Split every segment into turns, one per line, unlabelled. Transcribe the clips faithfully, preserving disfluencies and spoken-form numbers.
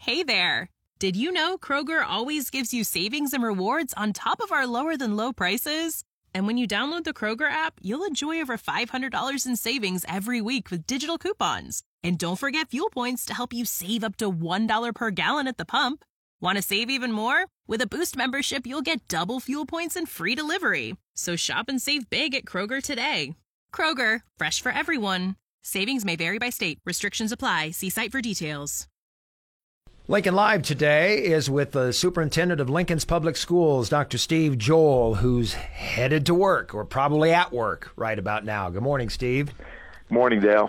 Hey there! Did you know Kroger always gives you savings and rewards on top of our lower-than-low prices? And when you download the Kroger app, you'll enjoy over five hundred dollars in savings every week with digital coupons. And don't forget fuel points to help you save up to one dollar per gallon at the pump. Want to save even more? With a Boost membership, you'll get double fuel points and free delivery. So shop and save big at Kroger today. Kroger, fresh for everyone. Savings may vary by state. Restrictions apply. See site for details.
Lincoln Live today is with the superintendent of Lincoln's Public Schools, Doctor Steve Joel, who's headed to work, or probably at work right about now. Good morning, Steve.
Morning, Dale.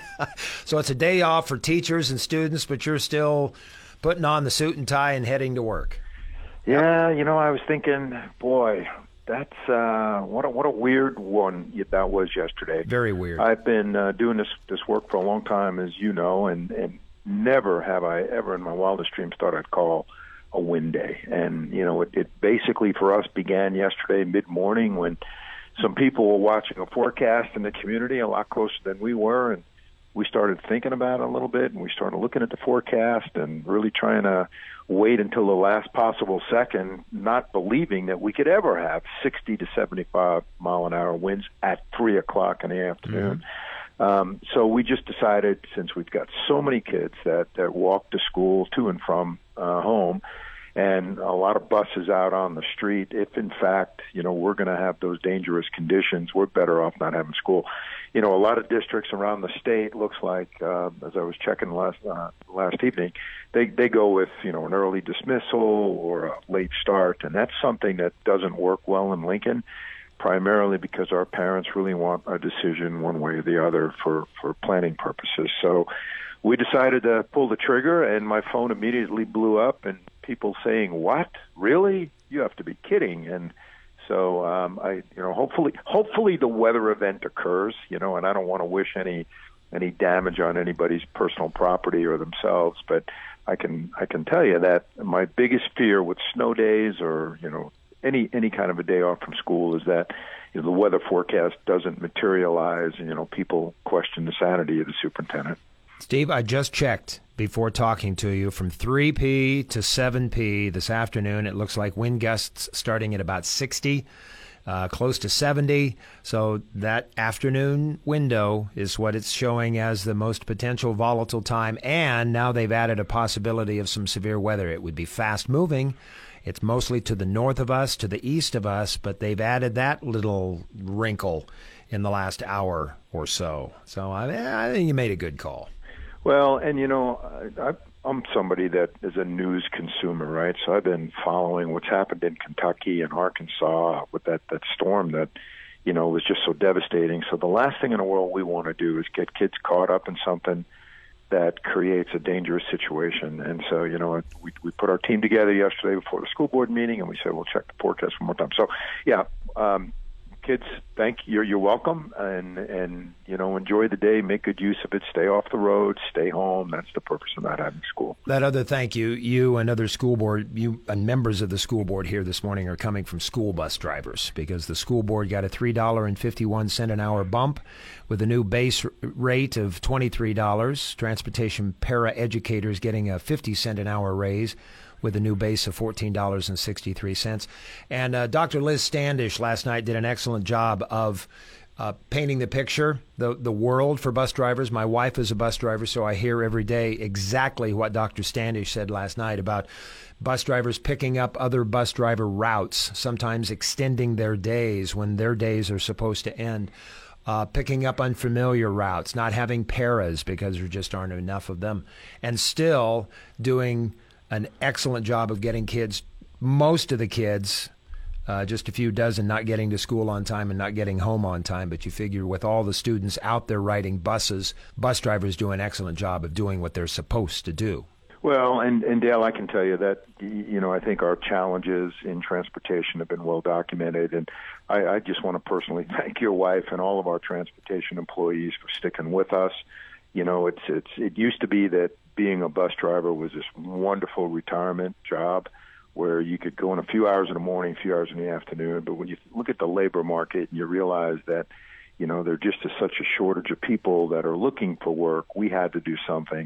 So it's a day off for teachers and students, but you're still putting on the suit and tie and heading to work.
Yeah, you know, I was thinking, boy, that's uh, what a, what a weird one that was yesterday.
Very weird.
I've been uh, doing this this work for a long time, as you know, and, and never have I ever in my wildest dreams thought I'd call a wind day. And, you know, it, it basically for us began yesterday mid-morning when some people were watching a forecast in the community a lot closer than we were, and we started thinking about it a little bit, and we started looking at the forecast and really trying to wait until the last possible second, not believing that we could ever have sixty to seventy-five mile an hour winds at three o'clock in the afternoon. Mm-hmm. Um, so we just decided, since we've got so many kids that, that walk to school, to and from uh, home, and a lot of buses out on the street, if in fact, you know, we're going to have those dangerous conditions, we're better off not having school. You know, a lot of districts around the state, looks like, uh, as I was checking last uh, last evening, they they go with, you know, an early dismissal or a late start, and that's something that doesn't work well in Lincoln, primarily because our parents really want a decision one way or the other for, for planning purposes. So we decided to pull the trigger, and my phone immediately blew up, and people saying, "What? Really? You have to be kidding!" And so um, I, you know, hopefully, hopefully the weather event occurs, you know, and I don't want to wish any any damage on anybody's personal property or themselves, but I can I can tell you that my biggest fear with snow days or, you know, any any kind of a day off from school is that, you know, the weather forecast doesn't materialize, and, you know, people question the sanity of the superintendent.
Steve, I just checked before talking to you. From three p to seven p this afternoon, it looks like wind gusts starting at about sixty, uh, close to seventy. So that afternoon window is what it's showing as the most potential volatile time. And now they've added a possibility of some severe weather. It would be fast moving. It's mostly to the north of us, to the east of us, but they've added that little wrinkle in the last hour or so. So I, I think you made a good call.
Well, and, you know, I, I'm somebody that is a news consumer, right? So I've been following what's happened in Kentucky and Arkansas with that, that storm that, you know, was just so devastating. So the last thing in the world we want to do is get kids caught up in something that creates a dangerous situation. And so, you know, we we put our team together yesterday before the school board meeting, and we said, we'll check the forecast one more time. So, yeah, um, kids, thank you. You're, you're welcome, and, and, you know, enjoy the day, make good use of it, stay off the road, stay home. That's the purpose of not having school.
That other thank you, you and other school board, you and members of the school board here this morning are coming from school bus drivers, because the school board got a three dollars and fifty-one cents an hour bump with a new base rate of twenty-three dollars. Transportation para-educators getting a fifty cent an hour raise with a new base of fourteen dollars and sixty-three cents. And uh, Doctor Liz Standish last night did an excellent job of uh, painting the picture, the, the world for bus drivers. My wife is a bus driver, so I hear every day exactly what Doctor Standish said last night about bus drivers picking up other bus driver routes, sometimes extending their days when their days are supposed to end. Uh, picking up unfamiliar routes, not having paras because there just aren't enough of them, and still doing an excellent job of getting kids, most of the kids, uh, just a few dozen, not getting to school on time and not getting home on time. But you figure with all the students out there riding buses, bus drivers do an excellent job of doing what they're supposed to do.
Well, and, and Dale, I can tell you that, you know, I think our challenges in transportation have been well documented. And I, I just want to personally thank your wife and all of our transportation employees for sticking with us. You know, it's it's it used to be that being a bus driver was this wonderful retirement job where you could go in a few hours in the morning, a few hours in the afternoon. But when you look at the labor market and you realize that, you know, there just is such a shortage of people that are looking for work, we had to do something.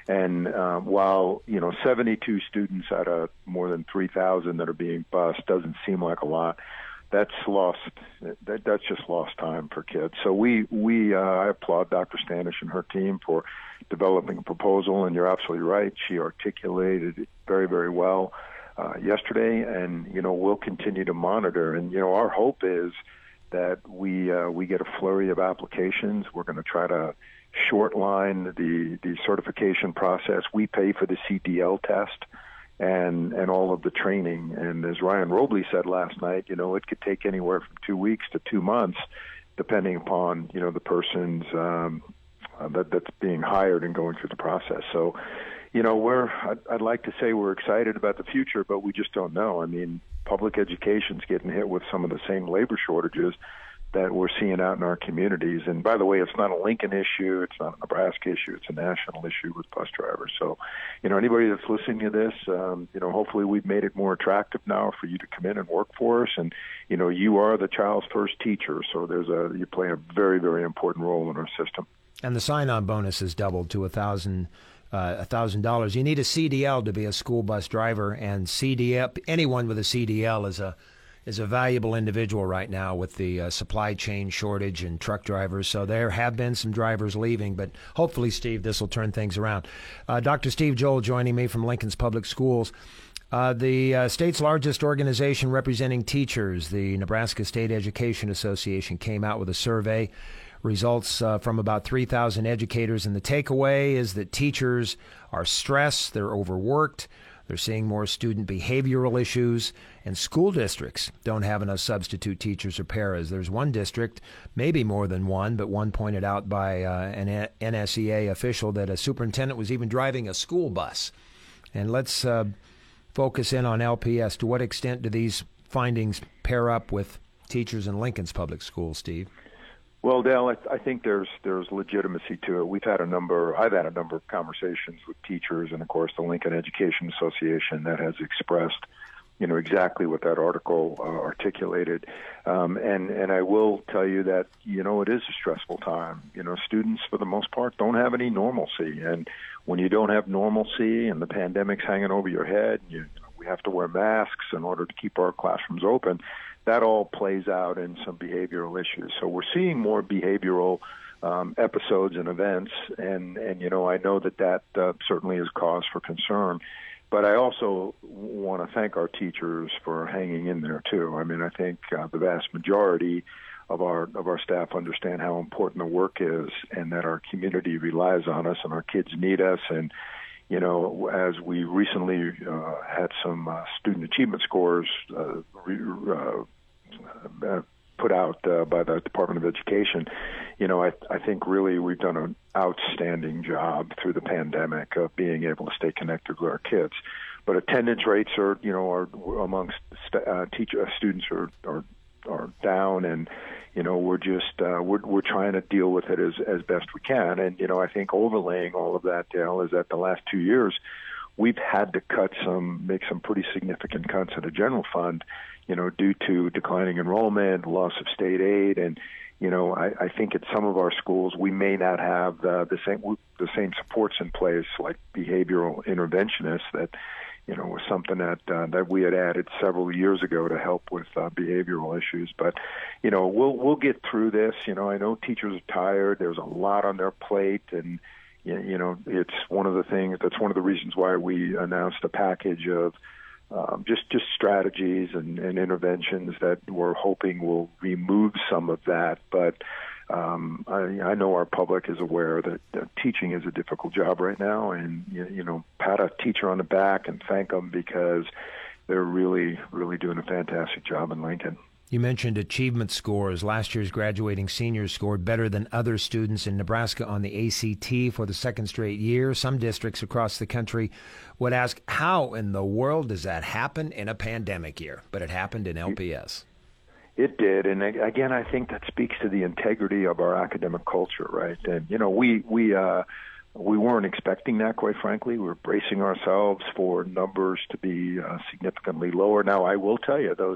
And uh, while, you know, seventy-two students out of more than three thousand that are being bused doesn't seem like a lot, that's lost. That, that's just lost time for kids. So we, we uh, I applaud Doctor Standish and her team for developing a proposal, and you're absolutely right. She articulated it very, very well uh, yesterday, and, you know, we'll continue to monitor. And, you know, our hope is that we uh, we get a flurry of applications. We're going to try to shortline the, the certification process. We pay for the C D L test and and all of the training. And as Ryan Robley said last night, you know, it could take anywhere from two weeks to two months, depending upon, you know, the person's um, uh, that, that's being hired and going through the process. So, you know, we're I'd, I'd like to say we're excited about the future, but we just don't know. I mean, public education's getting hit with some of the same labor shortages that we're seeing out in our communities. And by the way, it's not a Lincoln issue, it's not a Nebraska issue, it's a national issue with bus drivers. So, you know, anybody that's listening to this, um, you know, hopefully we've made it more attractive now for you to come in and work for us. And, you know, you are the child's first teacher, so there's a you play a very, very important role in our system.
And the sign-on bonus has doubled to a thousand. Uh, one thousand dollars. You need a C D L to be a school bus driver, and C D L, anyone with a C D L is a is a valuable individual right now with the uh, supply chain shortage and truck drivers. So there have been some drivers leaving, but hopefully, Steve, this will turn things around. Uh, Doctor Steve Joel joining me from Lincoln's Public Schools. Uh, the uh, state's largest organization representing teachers, the Nebraska State Education Association, came out with a survey. Results uh, from about three thousand educators, and the takeaway is that teachers are stressed, they're overworked, they're seeing more student behavioral issues, and school districts don't have enough substitute teachers or paras. There's one district, maybe more than one, but one pointed out by uh, an N S E A official that a superintendent was even driving a school bus. And let's uh, focus in on L P S. To what extent do these findings pair up with teachers in Lincoln's public schools, Steve?
Well, Dale, I, I think there's there's legitimacy to it. We've had a number, I've had a number of conversations with teachers, and of course the Lincoln Education Association that has expressed, you know, exactly what that article uh, articulated. Um, and and I will tell you that, you know, it is a stressful time. You know, students for the most part don't have any normalcy, and when you don't have normalcy and the pandemic's hanging over your head, you, you know, we have to wear masks in order to keep our classrooms open. That all plays out in some behavioral issues. So we're seeing more behavioral um, episodes and events, and, and, you know, I know that that uh, certainly is cause for concern. But I also want to thank our teachers for hanging in there, too. I mean, I think uh, the vast majority of our of our staff understand how important the work is, and that our community relies on us and our kids need us. And, you know, as we recently uh, had some uh, student achievement scores uh, re- uh, Uh, put out uh, by the Department of Education, you know, I, I think really we've done an outstanding job through the pandemic of being able to stay connected with our kids. But attendance rates are, you know, are amongst uh, teacher students are, are are down, and you know, we're just uh, we're we're trying to deal with it as as best we can. And you know, I think overlaying all of that, Dale, is that the last two years we've had to cut some, make some pretty significant cuts in the general fund, you know, due to declining enrollment, loss of state aid, and you know, I, I think at some of our schools we may not have the, the same the same supports in place, like behavioral interventionists. That, you know, was something that uh, that we had added several years ago to help with uh, behavioral issues. But you know, we'll we'll get through this. You know, I know teachers are tired. There's a lot on their plate, and you know, it's one of the things. That's one of the reasons why we announced a package of Um, just just strategies and, and interventions that we're hoping will remove some of that. But um, I, I know our public is aware that uh, teaching is a difficult job right now, and you, you know, pat a teacher on the back and thank them, because they're really, really doing a fantastic job in Lincoln.
You mentioned achievement scores. Last year's graduating seniors scored better than other students in Nebraska on the A C T for the second straight year. Some districts across the country would ask, how in the world does that happen in a pandemic year? But it happened in L P S.
It did, and again, I think that speaks to the integrity of our academic culture, right? And you know, we we uh, we weren't expecting that, quite frankly. We were bracing ourselves for numbers to be uh, significantly lower. Now, I will tell you, those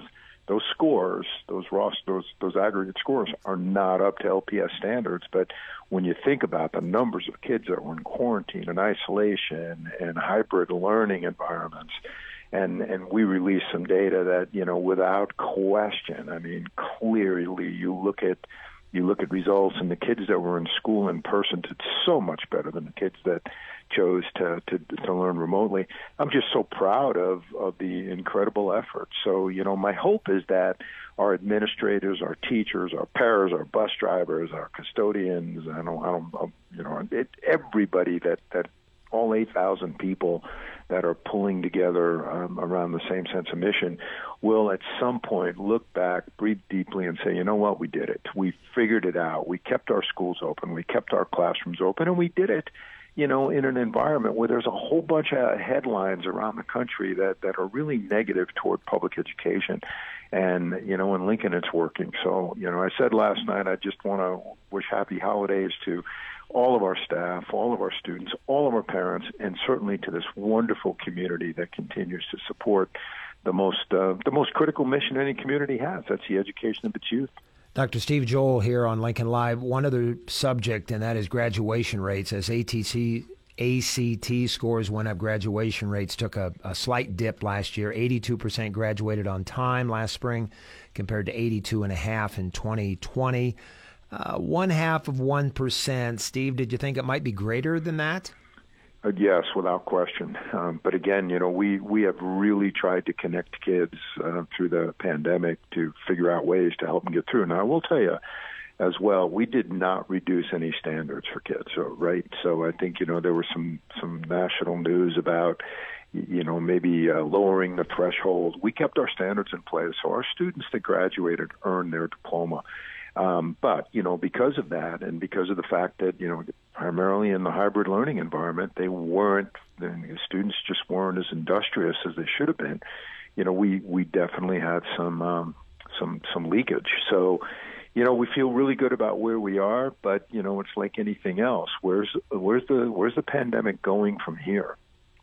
those scores, those raw, those those aggregate scores, are not up to L P S standards. But when you think about the numbers of kids that were in quarantine and isolation and hybrid learning environments, and and we released some data that, you know, without question, I mean, clearly you look at you look at results, and the kids that were in school in person did so much better than the kids that chose to, to to learn remotely. I'm just so proud of, of the incredible effort. So, you know, my hope is that our administrators, our teachers, our paras, our bus drivers, our custodians, I don't, I don't you know, it, everybody that, that all eight thousand people that are pulling together um, around the same sense of mission will at some point look back, breathe deeply, and say, you know what, we did it. We figured it out. We kept our schools open. We kept our classrooms open, and we did it, you know, in an environment where there's a whole bunch of headlines around the country that, that are really negative toward public education. And, you know, in Lincoln, it's working. So, you know, I said last night, I just want to wish happy holidays to all of our staff, all of our students, all of our parents, and certainly to this wonderful community that continues to support the most uh, the most critical mission any community has. That's the education of its youth.
Doctor Steve Joel here on Lincoln Live. One other subject, and that is graduation rates. As A T C, A C T scores went up, graduation rates took a, a slight dip last year. eighty-two percent graduated on time last spring compared to eighty-two point five in twenty twenty. Uh, one half of one percent. Steve, did you think it might be greater than that?
Uh, yes, without question. Um, but again, you know, we, we have really tried to connect kids uh, through the pandemic to figure out ways to help them get through. Now, I will tell you as well, we did not reduce any standards for kids, so, right? So I think, you know, there was some, some national news about, you know, maybe uh, lowering the threshold. We kept our standards in place, so our students that graduated earned their diploma. Um, but, you know, because of that and because of the fact that, you know, primarily in the hybrid learning environment, they weren't, the students just weren't as industrious as they should have been. You know, we, we definitely had some, um, some, some leakage. So, you know, we feel really good about where we are, but, you know, it's like anything else. Where's, where's the, where's the pandemic going from here?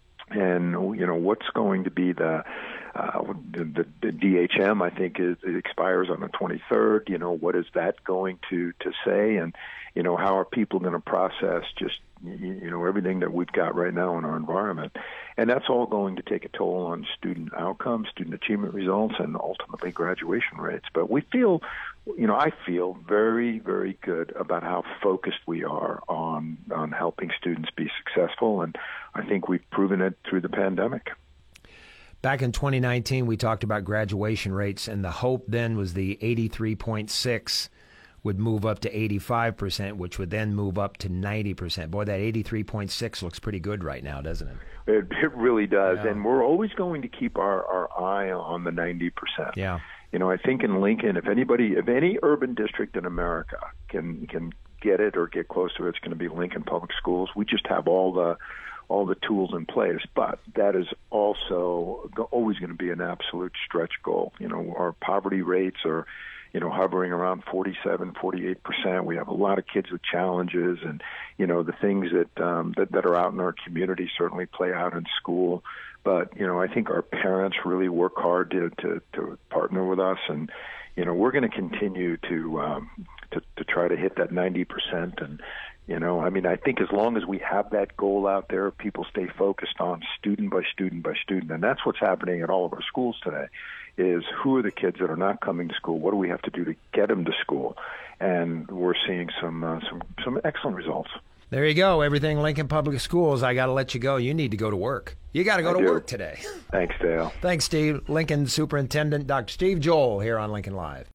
And, you know, what's going to be the, uh, the, the D H M, I think, is, it expires on the twenty-third. You know, what is that going to, to say? And, you know, how are people going to process just, you know, everything that we've got right now in our environment? And that's all going to take a toll on student outcomes, student achievement results, and ultimately graduation rates. But we feel, you know, I feel very, very good about how focused we are on on helping students be successful, and I think we've proven it through the pandemic.
Back in twenty nineteen, we talked about graduation rates, and the hope then was the eighty-three point six would move up to eighty-five percent, which would then move up to ninety percent. Boy, that eighty-three point six looks pretty good right now, doesn't it?
It, it really does,
yeah.
And we're always going to keep our, our eye on the ninety percent.
Yeah.
You know, I think in Lincoln, if anybody, if any urban district in America can can get it or get close to it, it's going to be Lincoln Public Schools. We just have all the all the tools in place, but that is also always going to be an absolute stretch goal. You know, our poverty rates are, you know, hovering around forty-seven, forty-eight percent. We have a lot of kids with challenges, and, you know, the things that, um, that, that are out in our community certainly play out in school. But, you know, I think our parents really work hard to, to, to partner with us, and, you know, we're going to continue to, um, to, to try to hit that ninety percent. And, you know, I mean, I think as long as we have that goal out there, people stay focused on student by student by student. And that's what's happening at all of our schools today, is who are the kids that are not coming to school? What do we have to do to get them to school? And we're seeing some uh, some some excellent results.
There you go. Everything Lincoln Public Schools. I got to let you go. You need to go to work. You got to go
I
to
do.
work today.
Thanks, Dale.
Thanks, Steve. Lincoln Superintendent Doctor Steve Joel here on Lincoln Live.